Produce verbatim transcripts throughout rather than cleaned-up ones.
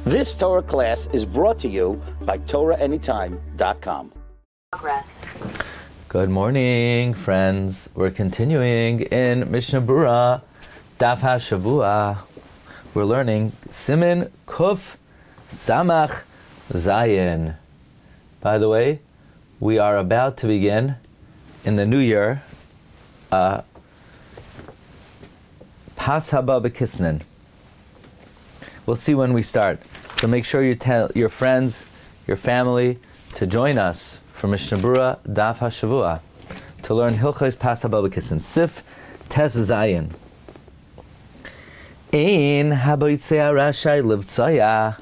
This Torah class is brought to you by Torah Anytime dot com. Good morning, friends. We're continuing in Mishnah Berurah, Daf HaShavua. We're learning Siman Kuf Samach Zayin. By the way, we are about to begin in the new year uh, Pas Haba B'Kisnin. We'll see when we start. So make sure you tell your friends, your family, to join us for Mishnah Berurah Daf HaShavua to learn Hilchos Pas Haba B'Kisnin. Sif Tes Zayin. Ein haboitzei rashai livtzaya.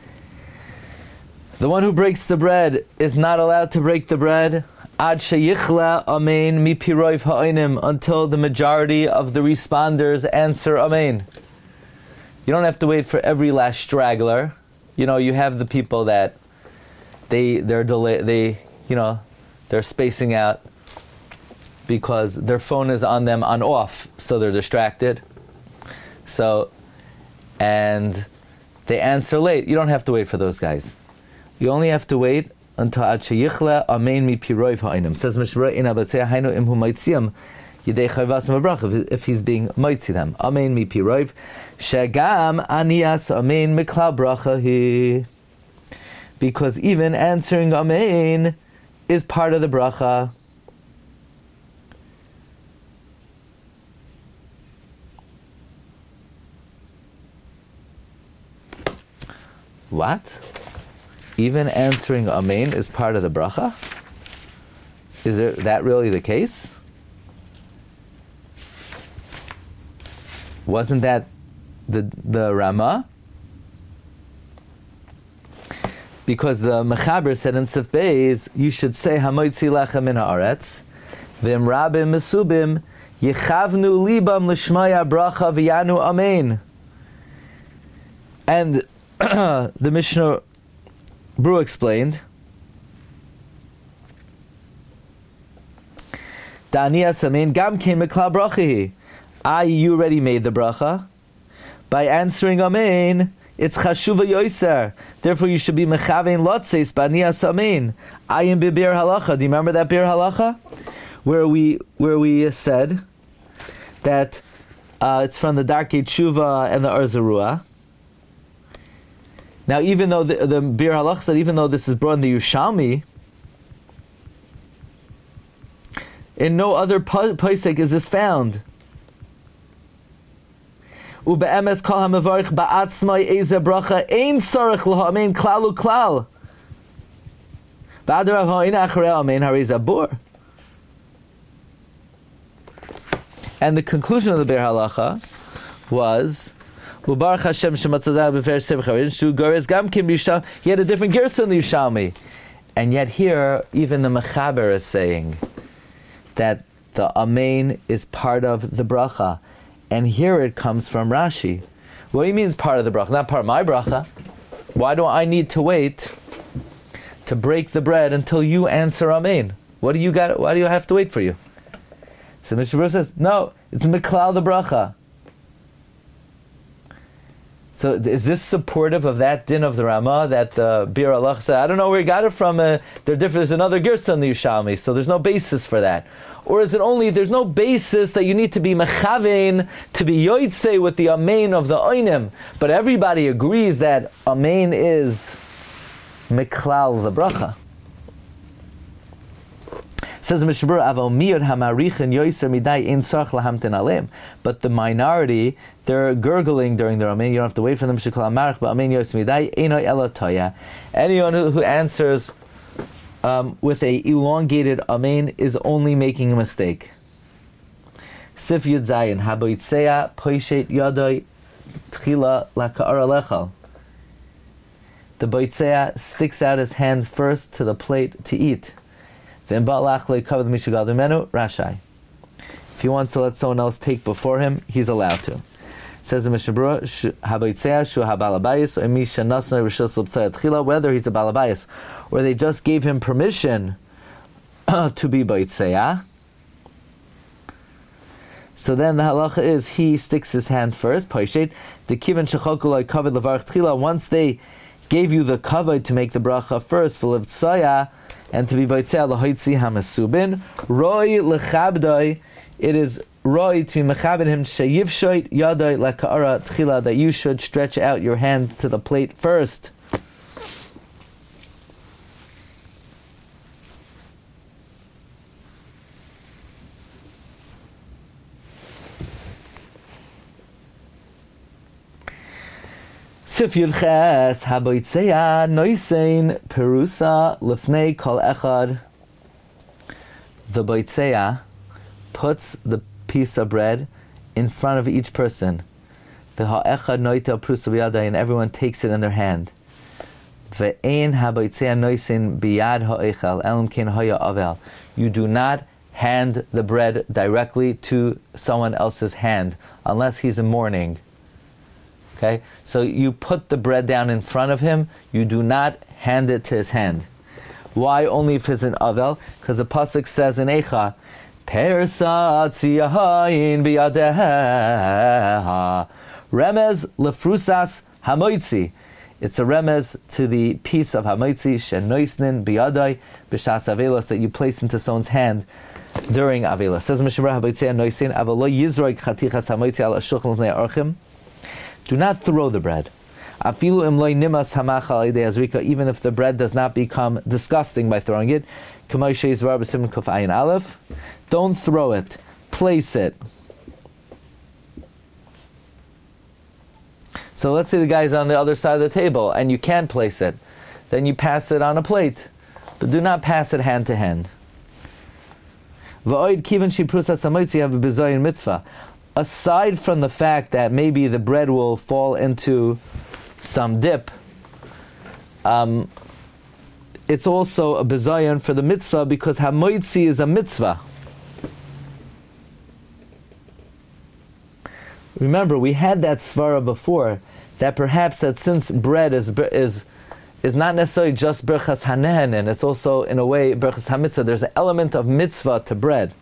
The one who breaks the bread is not allowed to break the bread ad sheyichla amen mi piroiv ha'onim, until the majority of the responders answer amen. You don't have to wait for every last straggler. You know, you have the people that they they're delay they you know they're spacing out because their phone is on them on off, so they're distracted. So, and they answer late. You don't have to wait for those guys. You only have to wait until ad sheyichla amen mi piroiv ha'onim. Says Mishnah in abatzei hainu im hu maitziam yidei chayvas mabracha, if he's being maitzi them. Amen mi piroiv shegam anias amen miklal bracha hi. Because even answering amen is part of the bracha. What? Even answering amen is part of the bracha? Is there, that really the case? Wasn't that the the Rama? Because the Mechaber said in Sif Beis, you should say Hamoitzi Lecha Min Haaretz, V'im Rabim Mesubim Yechavnu Libam L'Shmaya Bracha V'Yanu Amen. And the Mishnah Berurah explained, Da'aniyas Amen Gam Kein Miklal Bracha. I, you already made the bracha. By answering Amen, it's Chashuva Yoiser. Therefore, you should be Mechavein Lotzeis Ba'aniyas Amen. I am B'Bir Halacha. Do you remember that Bir Halacha? Where we where we said that uh, it's from the Darkei Tshuva and the Or Zarua. Now, even though the, the Bir Halacha said, even though this is brought in the Yerushalmi, in no other pasuk is this found. Ube'emes kol ha'mevarich ba'atzmai eze bracha ein sarich l'ha'amein klal u'klal. V'adarav ha'in acharei ha'amein harei zabur. And the conclusion of the Bir Halacha was, U'baruch Hashem shematzazah b'fer sebcharin shu gores gam kim b'yisham. He had a different gersa in the Yerushalmi. And yet here, even the Mechaber is saying that the amein is part of the bracha. And here it comes from Rashi. What do you mean it's part of the bracha? Not part of my bracha. Why do I need to wait to break the bread until you answer amen? What do you got? Why do you have to wait for you? So Mishnah Berurah says, no, it's miklal the bracha. So is this supportive of that din of the Rama that the Bir Allah said? I don't know where he got it from. Uh, there there's another Gersa in the Yerushalmi, so there's no basis for that. Or is it only, there's no basis that you need to be mechavein, to be yoitze with the amen of the oinim, but everybody agrees that amen is miklal the bracha. Says Mishnah Berurah, Aval miyod hamarichin yoiser midai ein sarch lahamtin aleim. But the minority, they're gurgling during their amen. You don't have to wait for them. Shekol hamarich, but amen yoiser midai einoi ela toya. Anyone who, who answers um, with a elongated amen is only making a mistake. Sif Yud Zayin haboitzeya poishet yadoi tchila laka'ara lechal. The boitzeya sticks out his hand first to the plate to eat. Then Rashai. If he wants to let someone else take before him, he's allowed to. Says the Mishnah Berurah, whether he's a balabayis or they just gave him permission to be baitzea. So then the halacha is he sticks his hand first. Paishet the kiven shechokoloi kavod levarach tchila. Once they gave you the kavod to make the bracha first, for levtsoya, and to be baitzeh lahoitzi hamasubin. Roi lechabdoi. It is roi to be mechabed him sheyivshoit yadoi leka'ara tchila, that you should stretch out your hand to the plate first. Sif Yudches Haboitzeya Noisein Perusa Lefnei Kol Echad. The Boitzeya puts the piece of bread in front of each person. V'ha Echad Noita Perusa B'yadai, and everyone takes it in their hand. Ve'ein Haboitzeya Noisein B'yad Ha'echal Elam Ken Haya Avel. You do not hand the bread directly to someone else's hand unless he's in mourning. Okay, so you put the bread down in front of him. You do not hand it to his hand. Why only if it's an avel? Because the pasuk says in Eicha, "Persa tziyahayin biyadeha remez lefrusas hamoitzi." It's a remez to the piece of hamoitzi shenoisnin biyadai b'shas avelos, that you place into someone's hand during avelos. Says Mishnah Haboitzeya noisin avalo yizroik chatichas hamoitzi al ashulchan l'nei orchim. Do not throw the bread. Even if the bread does not become disgusting by throwing it. Don't throw it. Place it. So let's say the guy's on the other side of the table and you can't place it. Then you pass it on a plate. But do not pass it hand to hand. Aside from the fact that maybe the bread will fall into some dip, um, it's also a bezayon for the mitzvah, because hamoitzi is a mitzvah. Remember, we had that svara before, that perhaps that since bread is is is not necessarily just berchas hanehen, it's also in a way berchas hamitzvah. There's an element of mitzvah to bread.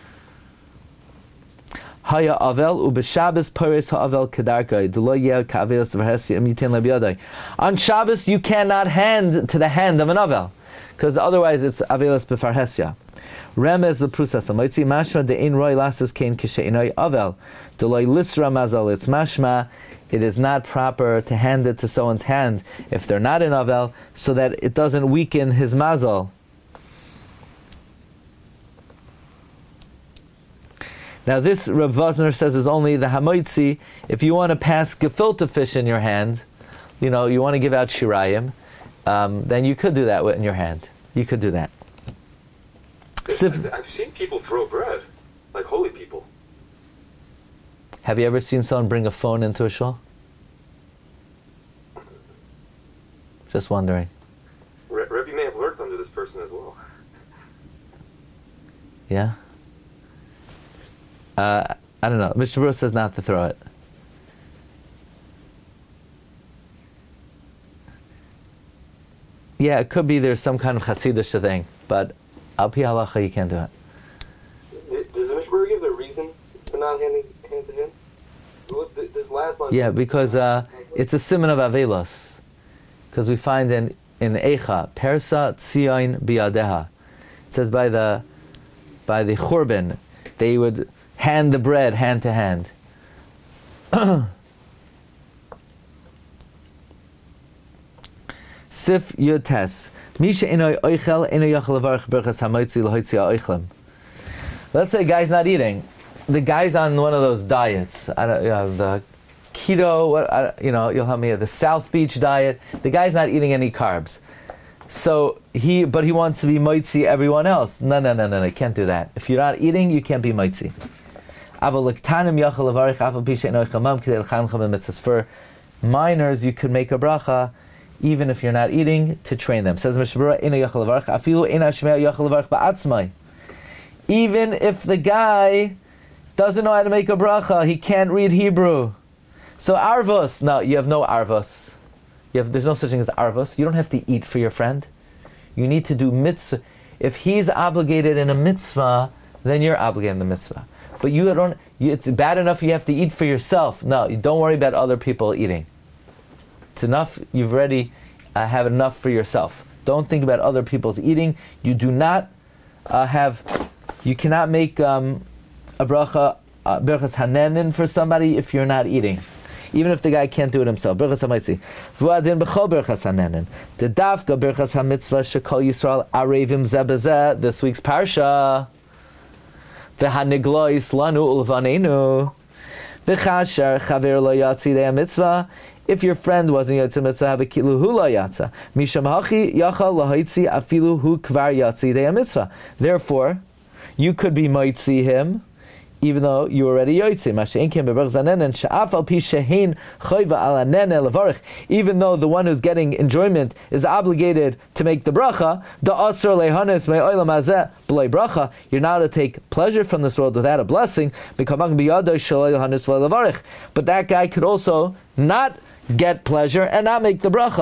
Haya avel u'b'Shabbos paris ha'avel kedarkai d'lo yeh ka'avelos v'hesya amitin lebiyadai. On Shabbos you cannot hand to the hand of an avel, because otherwise it's avelos b'farhesya. Remez l'prusas ha'moitzi mashma de'ein roi lasses kein k'she'inoi avel d'lo lisra mazal. It's mashma, it is not proper to hand it to someone's hand if they're not in avel, so that it doesn't weaken his mazal. Now this Rav Vosner says is only the hamoitzi. If you want to pass gefilte fish in your hand, you know, you want to give out shirayim, um, then you could do that in your hand. You could do that. I've, I've seen people throw bread, like holy people. Have you ever seen someone bring a phone into a shul? Just wondering. Re- Rebbe may have worked under this person as well. Yeah? Uh, I don't know. Mister Bruce says not to throw it. Yeah, it could be there's some kind of chassidish thing, but al pi halacha you can't do it. Does the Mishnah give the reason for not handing hand to hand? This last line. Yeah, because uh, it's a siman of avelos. Because we find in in Eicha, Persa tzion biyadeha. It says by the by the churban, they would hand the bread hand to hand. Sif Yutes. Misha inoy oichel inoy yachal levarach berchas hamoitzi lahoitzi ha'oichlem. Let's say a guy's not eating. The guy's on one of those diets. I don't, you know, the keto. What I, you know? You'll help me. The South Beach diet. The guy's not eating any carbs. So he, but he wants to be moitzi everyone else. No, no, no, no, no. Can't do that. If you're not eating, you can't be moitzi. For minors, you could make a bracha even if you're not eating, to train them. Says Mishabura, even if the guy doesn't know how to make a bracha, he can't read Hebrew. So arvos, no, you have no arvos. You have, there's no such thing as arvos. You don't have to eat for your friend. You need to do mitzvah. If he's obligated in a mitzvah, then you're obligated in the mitzvah. but you don't. You, it's bad enough you have to eat for yourself. No, you don't worry about other people eating. It's enough. You've already uh, have enough for yourself. Don't think about other people's eating. You do not uh, have. You cannot make um, a bracha, uh, berachas hanenin for somebody if you're not eating. Even if the guy can't do it himself. Berachas hamaitzi. V'adin b'chol berachas hanenin. The dafka berachas hamitzvah shekol Yisrael arevim zebezeh. This week's parsha. V'haniglois lanu ulvanenu. V'chasher chaver lo yatzi dei mitzvah. If your friend wasn't yatzi mitzvah, have a kilu hu lo yatza. Misham hachi yachal lahaitzi afilu hu kvar yatzi dei mitzvah. Therefore, you could be mitzi him, even though you already yotzi. Even though the one who's getting enjoyment is obligated to make the bracha, you're not to take pleasure from this world without a blessing. But that guy could also not get pleasure and not make the bracha.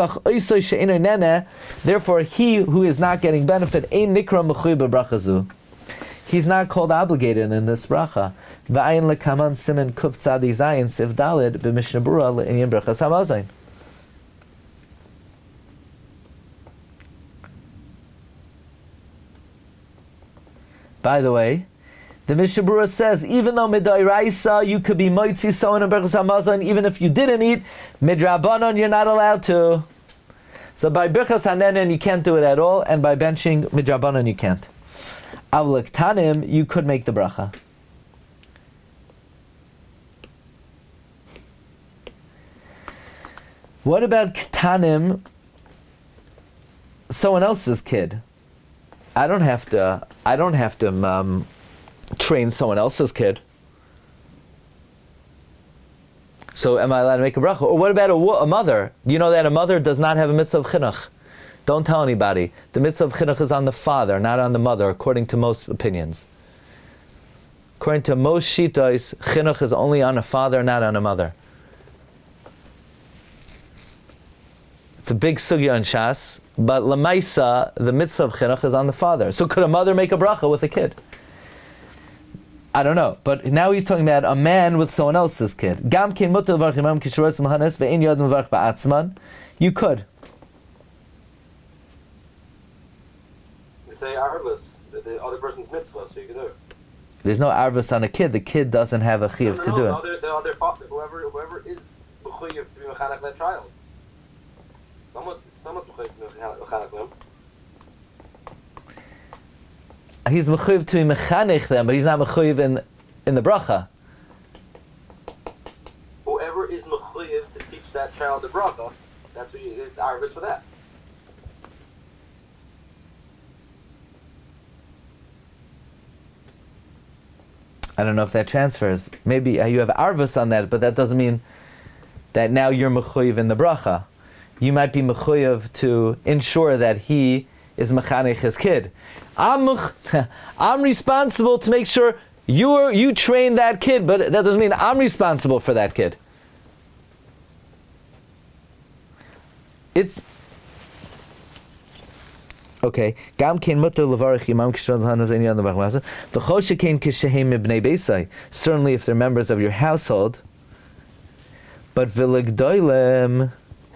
Therefore, he who is not getting benefit ain't nikra mechuy b'bracha. He's not called obligated in this bracha. V'ayin lekaman simen kuf tzadi zayin siv dalid b'mishnah berurah le'inyan brachas hamazayin. By the way, the Mishnah Berurah says, even though midairaisa you could be moitzi someone in brachas hamazayin, even if you didn't eat, midrabanon you're not allowed to. So by brachas hanenin you can't do it at all, and by benching midrabanon you can't. Avlik tanim, you could make the bracha. What about ktanim? Someone else's kid. I don't have to. I don't have to um, train someone else's kid. So, am I allowed to make a bracha? Or what about a, a mother? You know that a mother does not have a mitzvah of chinuch. Don't tell anybody. The mitzvah of chinuch is on the father, not on the mother, according to most opinions. According to most shittos, chinuch is only on a father, not on a mother. It's a big sugya in Shas, but lamaisa, the mitzvah of chinuch is on the father. So could a mother make a bracha with a kid? I don't know. But now he's talking about a man with someone else's kid. You could. Say arvus, the, the other person's mitzvah, so you can do it. There's no arvus on a kid. The kid doesn't have a chiyuv no, no, to no, do the it. Other, the other father, whoever, whoever is mechuyev to be mechanech that child. Someone's, someone's mechuyev to be mechanech them. He's mechuyev to be mechanech them, but he's not mechuyev in in the bracha. Whoever is mechuyev to teach that child the bracha, that's what you, it's arvus for that. I don't know if that transfers. Maybe uh, you have arvus on that, but that doesn't mean that now you're mechuyev in the bracha. You might be mechuyev to ensure that he is mechanech his kid. I'm I'm responsible to make sure you you train that kid, but that doesn't mean I'm responsible for that kid. It's okay. Gam kein mutter levarich imam kishon hanos any other bachmasa. The choshekein kishehem ibnei beisai. Certainly, if they're members of your household. But viligdoilem,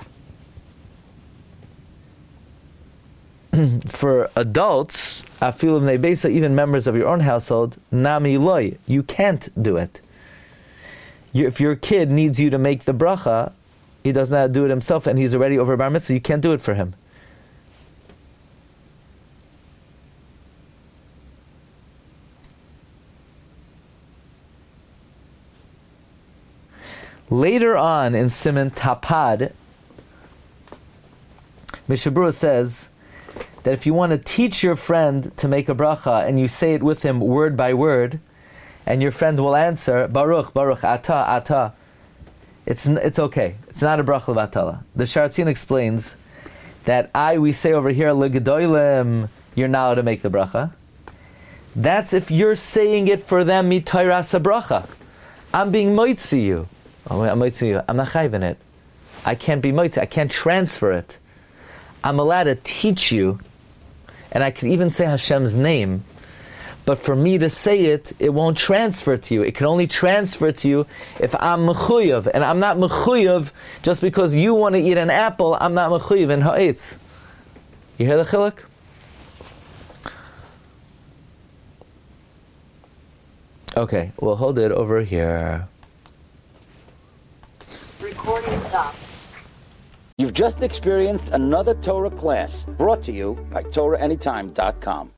for adults, afilu ibnei beisai, even members of your own household, nami loy, you can't do it. You, if your kid needs you to make the bracha, he does not do it himself, and he's already over bar mitzvah, you can't do it for him. Later on in Siman Tapad, Mishnah Berurah says that if you want to teach your friend to make a bracha and you say it with him word by word, and your friend will answer, Baruch, Baruch, Ata, Ata, it's it's okay. It's not a bracha l'vatala. The Sharatzin explains that I, we say over here, L'gedoylem, you're not allowed to make the bracha. That's if you're saying it for them, mitayras bracha. I'm being moitzi you. I'm moitzi you. I'm not chayv in it. I can't be moitzi. I can't transfer it. I'm allowed to teach you, and I can even say Hashem's name, But for me to say it, it won't transfer to you. It can only transfer to you if I'm mechuyev. And I'm not mechuyev just because you want to eat an apple, I'm not mechuyev in ha'etz. You hear the chiluk? Okay, we'll hold it over here. Recording stopped. You've just experienced another Torah class brought to you by Torah Anytime dot com.